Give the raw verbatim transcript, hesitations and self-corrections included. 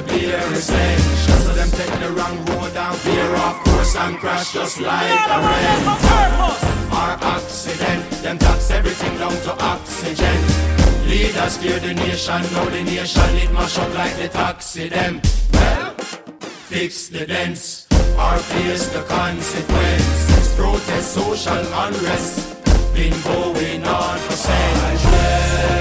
the beer is saying. Shots of them take the wrong road and veer off course and crash just like a rain. Or accident, them tax everything down to oxygen. Leaders steer the nation, now the nation it mash up like the taxi them. Well, fix the dents or face the consequences. Protest, social unrest been going on for centuries.